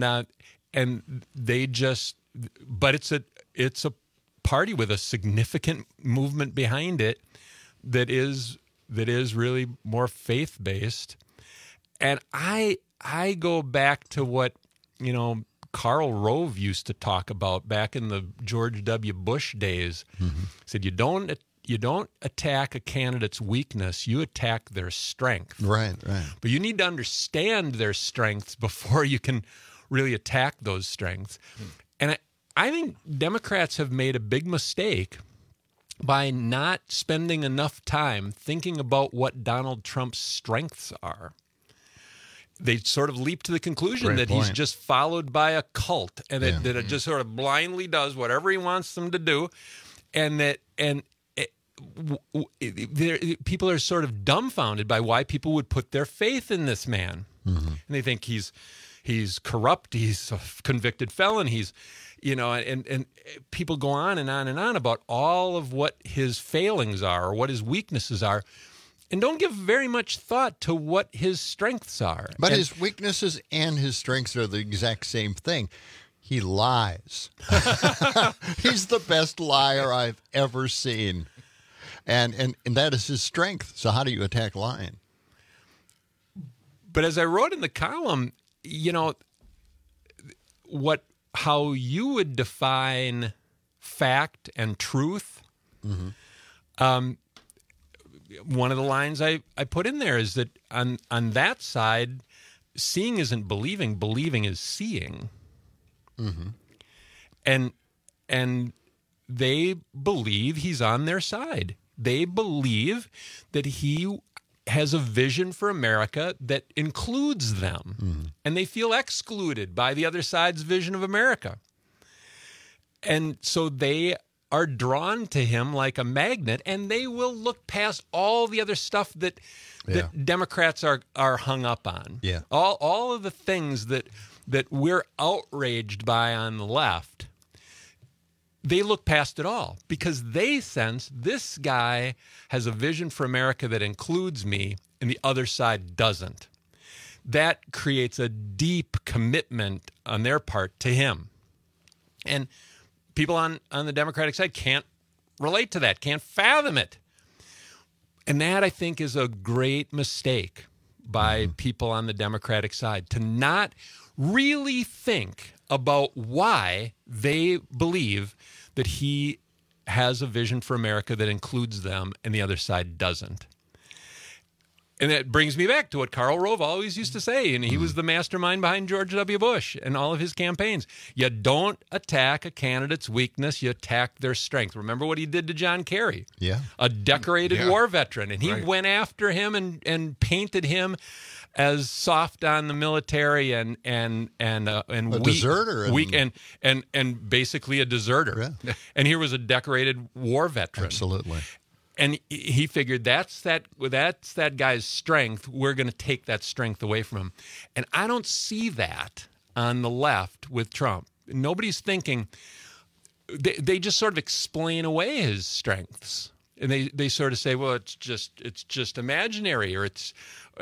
they just. But it's a party with a significant movement behind it that is really more faith based, and I go back to what Karl Rove used to talk about back in the George W. Bush days. He said you don't attack a candidate's weakness, you attack their strength.
Right.
But you need to understand their strengths before you can really attack those strengths. And I think Democrats have made a big mistake by not spending enough time thinking about what Donald Trump's strengths are. They sort of leap to the conclusion that he's just followed by a cult, and that it just sort of blindly does whatever he wants them to do, and that people are sort of dumbfounded by why people would put their faith in this man, and they think he's corrupt, he's a convicted felon, he's and people go on and on and on about all of what his failings are or what his weaknesses are, and don't give very much thought to what his strengths are.
But his weaknesses and his strengths are the exact same thing. He lies. He's the best liar I've ever seen. And that is his strength. So how do you attack lying?
But as I wrote in the column, how you would define fact and truth, one of the lines I put in there is that on that side, seeing isn't believing, believing is seeing. And they believe he's on their side. They believe that he has a vision for America that includes them. And they feel excluded by the other side's vision of America. And so they are drawn to him like a magnet, and they will look past all the other stuff that Democrats are hung up on.
Yeah.
All of the things that we're outraged by on the left, they look past it all because they sense this guy has a vision for America that includes me and the other side doesn't. That creates a deep commitment on their part to him. And people on the Democratic side can't relate to that, can't fathom it. And that, I think, is a great mistake by people on the Democratic side, to not really think about why they believe that he has a vision for America that includes them and the other side doesn't. And that brings me back to what Karl Rove always used to say, and he was the mastermind behind George W. Bush and all of his campaigns. You don't attack a candidate's weakness, you attack their strength. Remember what he did to John Kerry?
Yeah.
A decorated war veteran, and he went after him and painted him as soft on the military and a weak,
deserter,
weak and basically a deserter.
Yeah.
And here was a decorated war veteran.
Absolutely.
And he figured that's that guy's strength. We're going to take that strength away from him. And I don't see that on the left with Trump. Nobody's thinking. They just sort of explain away his strengths, and they sort of say, well, it's just imaginary, or it's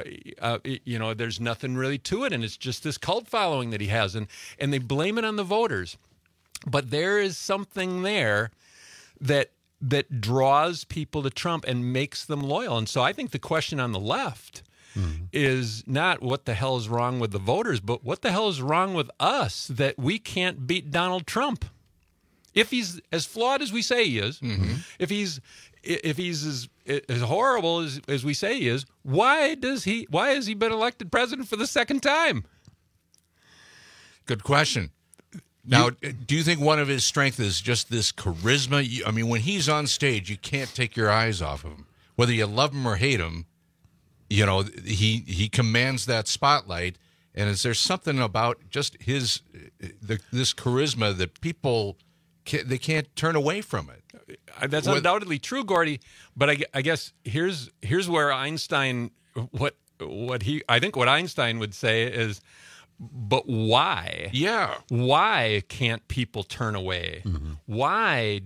there's nothing really to it, and it's just this cult following that he has, and they blame it on the voters. But there is something there that draws people to Trump and makes them loyal. And so I think the question on the left is not what the hell is wrong with the voters, but what the hell is wrong with us that we can't beat Donald Trump? If he's as flawed as we say he is, if he's as horrible as we say he is, why has he been elected president for the second time?
Good question. Now, do you think one of his strengths is just this charisma? I mean, when he's on stage, you can't take your eyes off of him. Whether you love him or hate him, he commands that spotlight. And is there something about just this charisma that people they can't turn away from it?
That's undoubtedly true, Gordy. But I guess here's where Einstein what Einstein would say is, but why?
Yeah.
Why can't people turn away? Why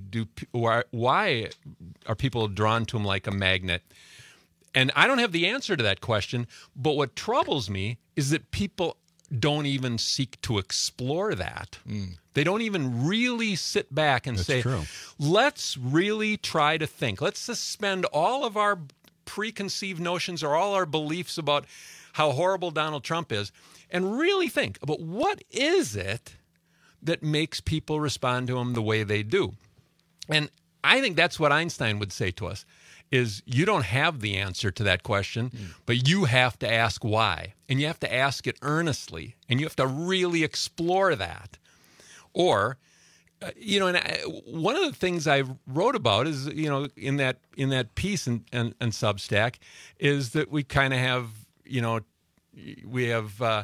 are people drawn to him like a magnet? And I don't have the answer to that question, but what troubles me is that people don't even seek to explore that. They don't even really sit back and say, let's really try to think. Let's suspend all of our preconceived notions or all our beliefs about how horrible Donald Trump is and really think about what is it that makes people respond to him the way they do. And I think that's what Einstein would say to us, is you don't have the answer to that question, but you have to ask why. And you have to ask it earnestly. And you have to really explore that. Or one of the things I wrote about is, in that piece and Substack, is that we kind of have, we have,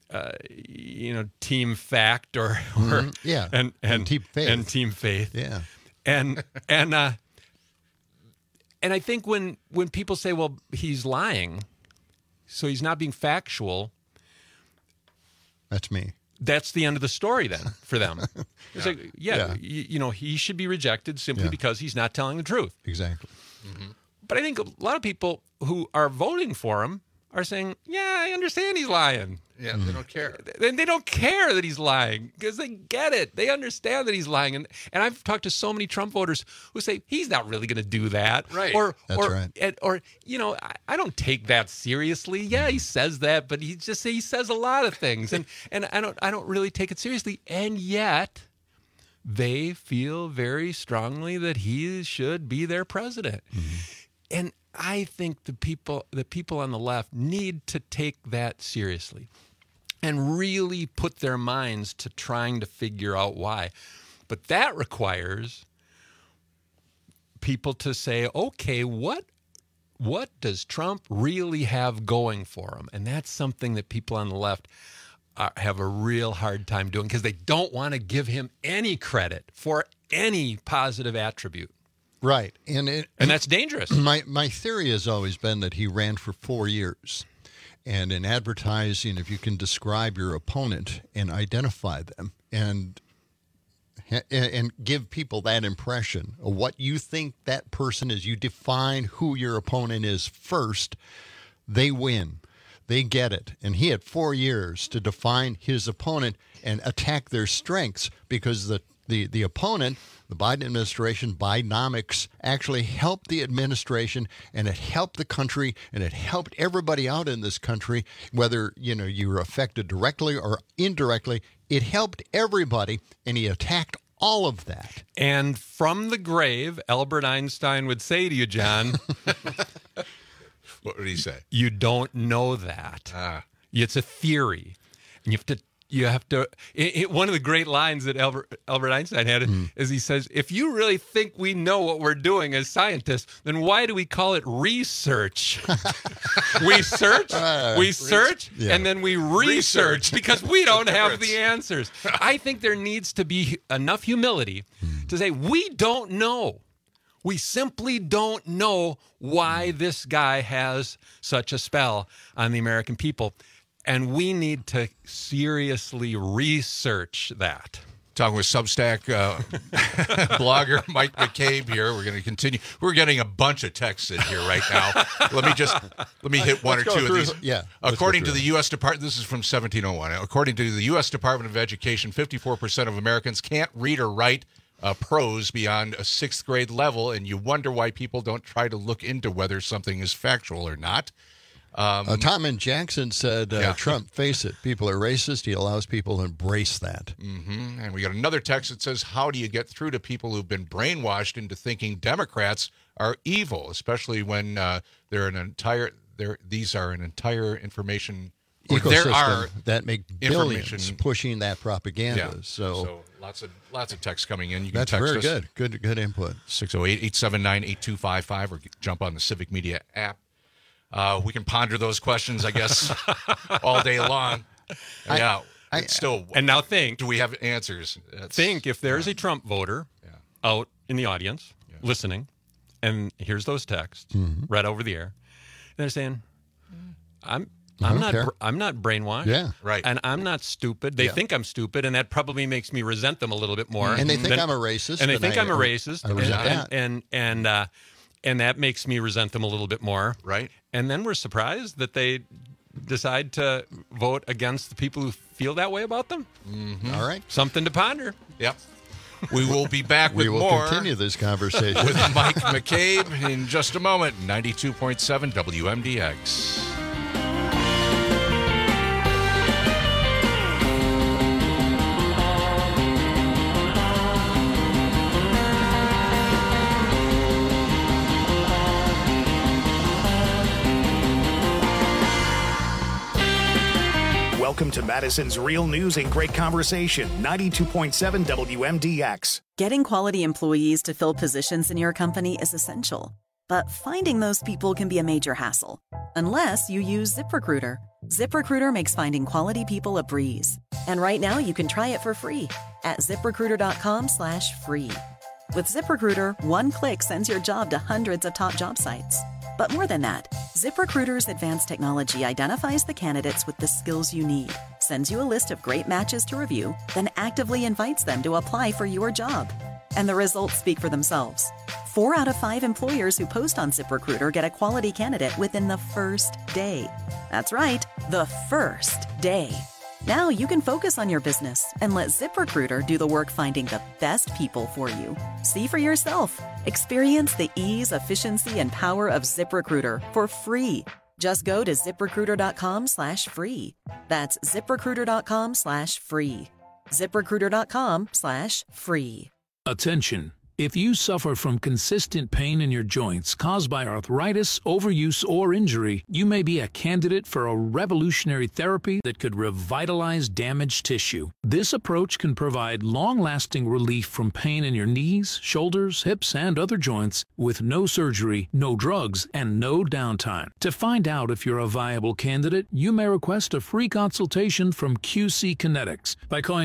team fact or and
team faith
and team faith.
Yeah.
And I think when people say, well, he's lying, so he's not being factual.
That's me.
That's the end of the story then for them. It's he should be rejected simply because he's not telling the truth.
Exactly.
Mm-hmm. But I think a lot of people who are voting for him are saying, yeah, I understand he's lying.
Yeah, they don't care.
They don't care that he's lying because they get it. They understand that he's lying. And I've talked to so many Trump voters who say, he's not really going to do that.
Right.
That's right.
I don't take that seriously. Yeah, he says that, but he says a lot of things. And I don't really take it seriously. And yet they feel very strongly that he should be their president. Mm-hmm. And I think the people on the left need to take that seriously and really put their minds to trying to figure out why. But that requires people to say, okay, what does Trump really have going for him? And that's something that people on the left have a real hard time doing because they don't want to give him any credit for any positive attribute.
Right. And
that's dangerous.
My theory has always been that he ran for 4 years. And in advertising, if you can describe your opponent and identify them and give people that impression of what you think that person is, you define who your opponent is first, they win. They get it. And he had 4 years to define his opponent and attack their strengths because the opponent, the Biden administration, Bidenomics, actually helped the administration, and it helped the country, and it helped everybody out in this country, whether you were affected directly or indirectly. It helped everybody, and he attacked all of that.
And from the grave, Albert Einstein would say to you, John,
what would he say?
You don't know that. It's a theory, and you have to. One of the great lines that Albert Einstein had is he says, if you really think we know what we're doing as scientists, then why do we call it research? we search, and then we research because we don't have the answers. I think there needs to be enough humility to say, we don't know. We simply don't know why this guy has such a spell on the American people. And we need to seriously research that.
Talking with Substack blogger Mike McCabe here. We're going to continue. We're getting a bunch of texts in here right now. Let me hit one or two of these.
Yeah.
According to the U.S. Department, this is from 1701. According to the U.S. Department of Education, 54% of Americans can't read or write prose beyond a 6th grade level, and you wonder why people don't try to look into whether something is factual or not.
Tom and Jackson said, Trump, face it, people are racist. He allows people to embrace that.
Mm-hmm. And we got another text that says, how do you get through to people who've been brainwashed into thinking Democrats are evil, especially when these are an entire information
ecosystem that make billions pushing that propaganda.
Yeah. So lots of text coming in. You can
That's
text
very
us.
Good input.
608-879-8255 or jump on the Civic Media app. We can ponder those questions, I guess, all day long.
And now think.
Do we have answers?
Think if there's a Trump voter out in the audience listening, and here's those texts read over the air, and they're saying, I'm not brainwashed.
Yeah.
Right.
And I'm not stupid. They think I'm stupid, and that probably makes me resent them a little bit more.
And they think I'm a racist.
And they think I'm a racist.
I resent that.
And that makes me resent them a little bit more.
Right.
And then we're surprised that they decide to vote against the people who feel that way about them.
Mm-hmm.
All right.
Something to ponder.
Yep. We will be back with more.
We will continue this conversation.
With Mike McCabe in just a moment. 92.7 WMDX.
Welcome to Madison's Real News and Great Conversation, 92.7 WMDX.
Getting quality employees to fill positions in your company is essential. But finding those people can be a major hassle, unless you use ZipRecruiter. ZipRecruiter makes finding quality people a breeze. And right now you can try it for free at ZipRecruiter.com/free. With ZipRecruiter, one click sends your job to hundreds of top job sites. But more than that, ZipRecruiter's advanced technology identifies the candidates with the skills you need, sends you a list of great matches to review, then actively invites them to apply for your job. And the results speak for themselves. 4 out of 5 employers who post on ZipRecruiter get a quality candidate within the first day. That's right, the first day. Now you can focus on your business and let ZipRecruiter do the work finding the best people for you. See for yourself. Experience the ease, efficiency, and power of ZipRecruiter for free. Just go to ZipRecruiter.com/free. That's ZipRecruiter.com/free. ZipRecruiter.com/free.
Attention. If you suffer from consistent pain in your joints caused by arthritis, overuse, or injury, you may be a candidate for a revolutionary therapy that could revitalize damaged tissue. This approach can provide long-lasting relief from pain in your knees, shoulders, hips, and other joints with no surgery, no drugs, and no downtime. To find out if you're a viable candidate, you may request a free consultation from QC Kinetics by calling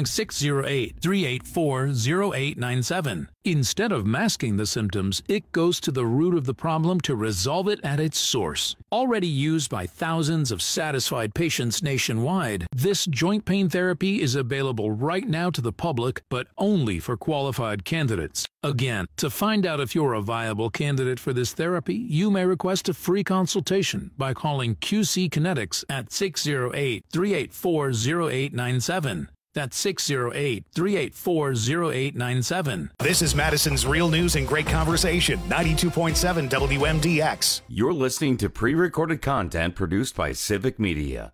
608-384-0897. Instead of masking the symptoms, it goes to the root of the problem to resolve it at its source. Already used by thousands of satisfied patients nationwide, this joint pain therapy is available right now to the public, but only for qualified candidates. Again, to find out if you're a viable candidate for this therapy, you may request a free consultation by calling QC Kinetics at 608-384-0897. That's 608-384-0897.
This is Madison's Real News and Great Conversation, 92.7 WMDX.
You're listening to pre-recorded content produced by Civic Media.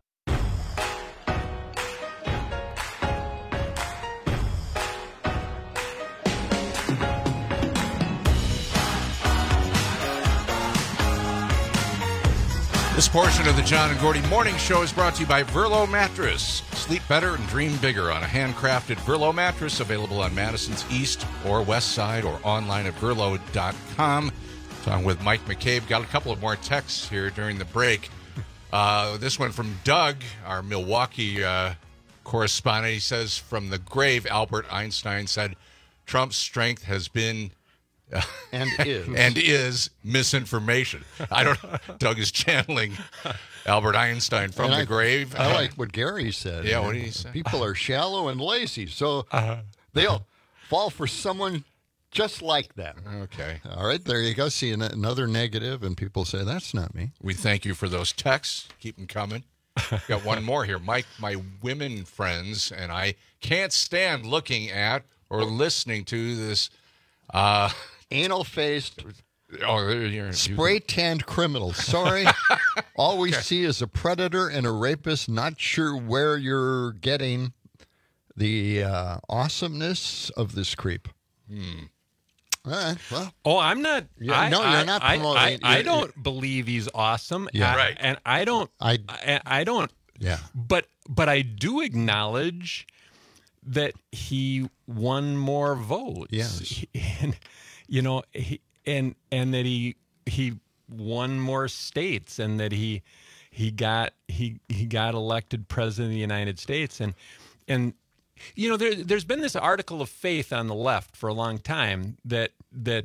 This portion of the John and Gordy Morning Show is brought to you by Verlo Mattress. Sleep better and dream bigger on a handcrafted Verlo mattress available on Madison's East or West Side or online at Verlo.com. Talking with Mike McCabe. Got a couple of more texts here during the break. This one from Doug, our Milwaukee correspondent. He says, from the grave, Albert Einstein said, Trump's strength has been...
and
is misinformation. I don't. Doug is channeling Albert Einstein from the grave.
I like what Gary said.
Yeah, what did he say?
People are shallow and lazy, so they'll fall for someone just like that.
Okay.
All right, there you go. See another negative, and people say, that's not me.
We thank you for those texts. Keep them coming. Got one more here. Mike, my women friends and I can't stand looking at or listening to this...
anal-faced, spray-tanned criminal. Sorry. All we see is a predator and a rapist. Not sure where you're getting the awesomeness of this creep. All right, well.
Oh, I'm not.
Yeah, you're not promoting.
I don't believe he's awesome.
Yeah.
Right. And I don't. I don't.
Yeah.
But I do acknowledge that he won more votes.
Yes.
And, and that he won more states, and that he got elected president of the United States, and there's been this article of faith on the left for a long time that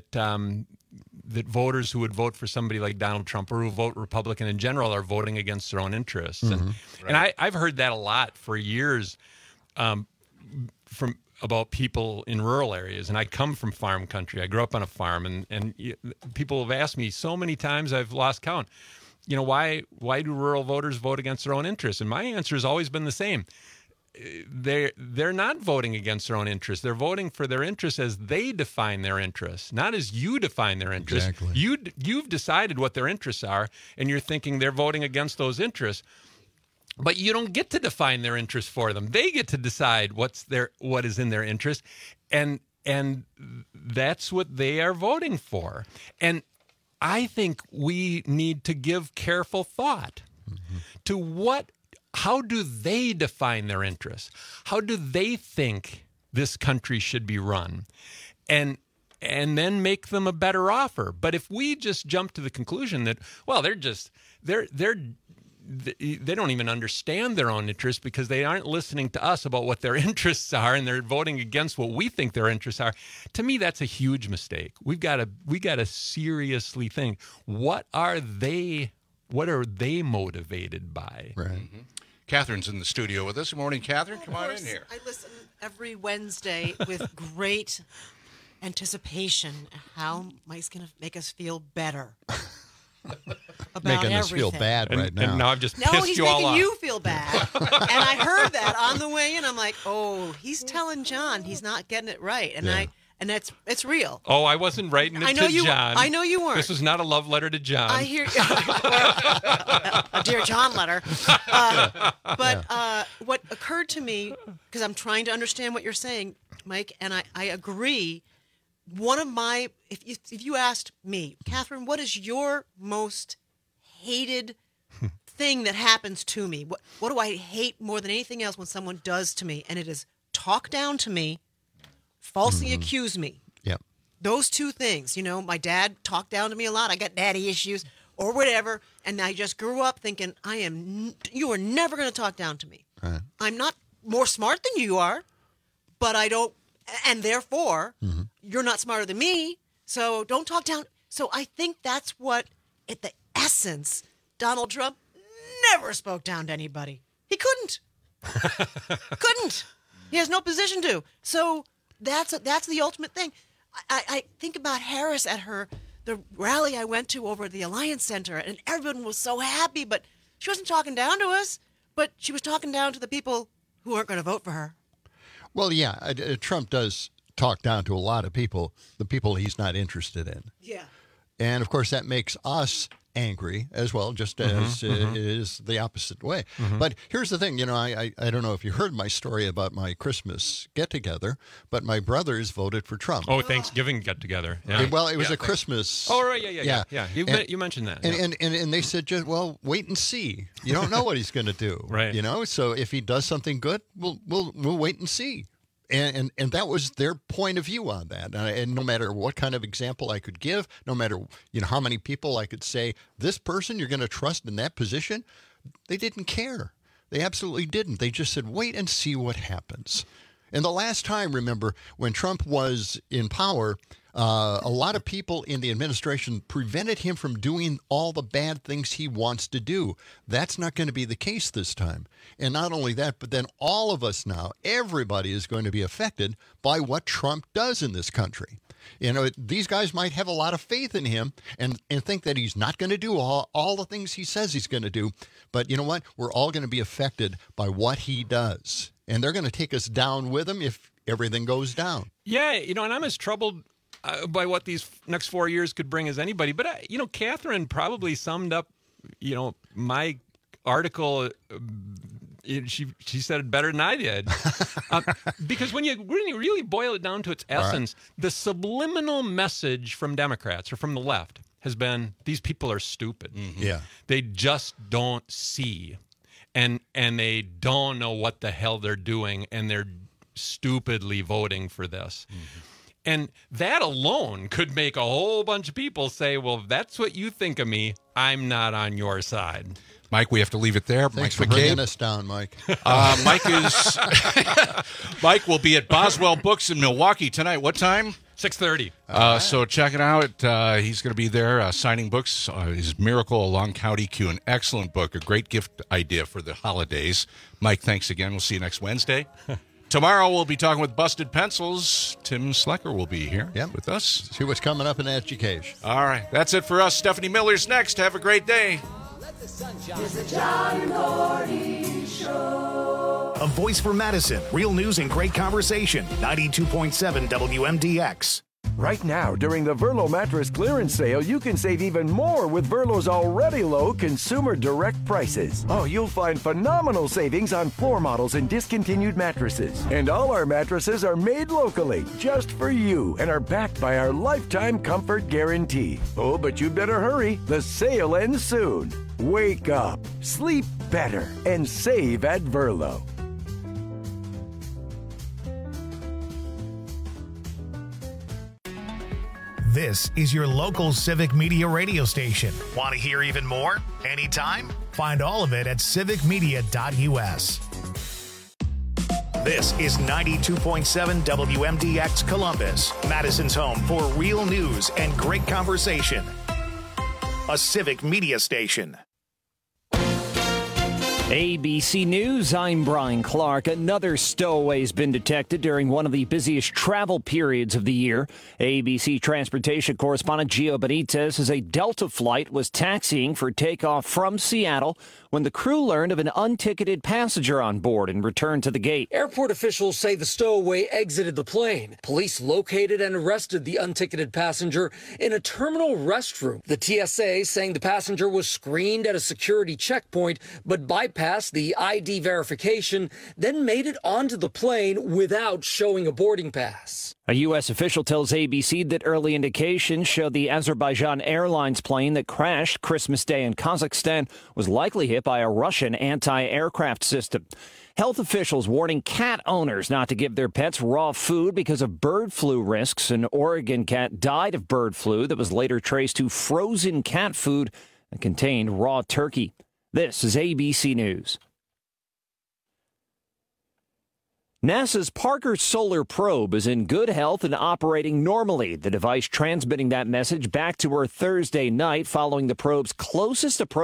voters who would vote for somebody like Donald Trump or who vote Republican in general are voting against their own interests, and I've heard that a lot for years from about people in rural areas, and I come from farm country. I grew up on a farm, and people have asked me so many times I've lost count. Why do rural voters vote against their own interests? And my answer has always been the same. They're not voting against their own interests. They're voting for their interests as they define their interests, not as you define their interests.
Exactly.
You've decided what their interests are, and you're thinking they're voting against those interests. But you don't get to define their interests for them. They get to decide what is in their interest, and that's what they are voting for. And I think we need to give careful thought to what how do they define their interests? How do they think this country should be run? And then make them a better offer. But if we just jump to the conclusion that, well, they don't even understand their own interests because they aren't listening to us about what their interests are, and they're voting against what we think their interests are. To me, that's a huge mistake. We got to seriously think, what are they motivated by?
Right.
Mm-hmm. Catherine's in the studio with us. Good morning, Catherine. Come on in here.
I listen every Wednesday with great anticipation. How Mike's going to make us feel better about
making us
everything.
feel bad right now.
And now I've just
No,
pissed
he's
you all
making
off.
you feel bad. And I heard that on the way in. I'm like, oh, he's telling John he's not getting it right. And it's real.
Oh, I wasn't writing it to John.
I know you weren't.
This was not a love letter to John.
I hear a Dear John letter. What occurred to me, because I'm trying to understand what you're saying, Mike, and I agree. One of my, if you asked me, Catherine, what is your most hated thing that happens to me? What do I hate more than anything else when someone does to me? And it is talk down to me, falsely accuse me.
Yep.
Those two things. My dad talked down to me a lot. I got daddy issues or whatever. And I just grew up thinking, you are never going to talk down to me.
Right.
I'm not more smart than you are, but I don't, and therefore, you're not smarter than me, so don't talk down. So I think that's what, at the essence, Donald Trump never spoke down to anybody. He couldn't. Couldn't. He has no position to. So that's the ultimate thing. I think about Harris at the rally I went to over at the Alliance Center, and everyone was so happy, but she wasn't talking down to us, but she was talking down to the people who aren't going to vote for her.
Well, yeah, Trump does talk down to a lot of people, the people he's not interested in.
Yeah.
And, of course, that makes us angry as well, just as it is the opposite way. But here's the thing, I don't know if you heard my story about my Christmas get-together, but my brothers voted for Trump.
Oh, Thanksgiving get-together. Yeah.
Well, it was a Christmas.
Oh, right, yeah. You mentioned that.
And they said, well, wait and see. You don't know what he's going to do.
Right.
So if he does something good, we'll wait and see. And that was their point of view on that. And no matter what kind of example I could give, no matter how many people I could say, this person you're going to trust in that position, they didn't care. They absolutely didn't. They just said, wait and see what happens. And the last time, remember, when Trump was in power, a lot of people in the administration prevented him from doing all the bad things he wants to do. That's not going to be the case this time. And not only that, but then all of us now, everybody is going to be affected by what Trump does in this country. These guys might have a lot of faith in him and think that he's not going to do all the things he says he's going to do. But you know what? We're all going to be affected by what he does. And they're going to take us down with him if everything goes down.
Yeah, and I'm as troubled by what these next 4 years could bring as anybody. But, Catherine probably summed up, my article. She said it better than I did. Because when you really boil it down to its essence, the subliminal message from Democrats or from the left has been, these people are stupid.
Yeah.
They just don't see. And they don't know what the hell they're doing, and they're stupidly voting for this. And that alone could make a whole bunch of people say, well, if that's what you think of me, I'm not on your side.
Mike, we have to leave it there.
Thanks for bringing us down, Mike.
Mike will be at Boswell Books in Milwaukee tonight. What time?
6:30.
So check it out. He's going to be there signing books. His Miracle Along County Q, an excellent book, a great gift idea for the holidays. Mike, thanks again. We'll see you next Wednesday. Tomorrow we'll be talking with Busted Pencils. Tim Slecker will be here with us.
See what's coming up in education.
All right. That's it for us. Stephanie Miller's next. Have a great day.
It's the John Gordy Show.
A voice for Madison. Real news and great conversation. 92.7 WMDX.
Right now, during the Verlo mattress clearance sale, you can save even more with Verlo's already low consumer direct prices. Oh, you'll find phenomenal savings on floor models and discontinued mattresses. And all our mattresses are made locally, just for you, and are backed by our lifetime comfort guarantee. Oh, but you better hurry. The sale ends soon. Wake up, sleep better, and save at Verlo.
This is your local Civic Media radio station. Want to hear even more? Anytime? Find all of it at civicmedia.us. This is 92.7 WMDX Columbus, Madison's home for real news and great conversation. A Civic Media station.
ABC News, I'm Brian Clark. Another stowaway has been detected during one of the busiest travel periods of the year. ABC transportation correspondent Gio Benitez says a Delta flight was taxiing for takeoff from Seattle when the crew learned of an unticketed passenger on board and returned to the gate.
Airport officials say the stowaway exited the plane. Police located and arrested the unticketed passenger in a terminal restroom. The TSA saying the passenger was screened at a security checkpoint but bypassed the ID verification, then made it onto the plane without showing a boarding pass.
A U.S. official tells ABC that early indications show the Azerbaijan Airlines plane that crashed Christmas Day in Kazakhstan was likely hit by a Russian anti-aircraft system. Health officials warning cat owners not to give their pets raw food because of bird flu risks. An Oregon cat died of bird flu that was later traced to frozen cat food that contained raw turkey. This is ABC News. NASA's Parker Solar Probe is in good health and operating normally. The device transmitting that message back to Earth Thursday night following the probe's closest approach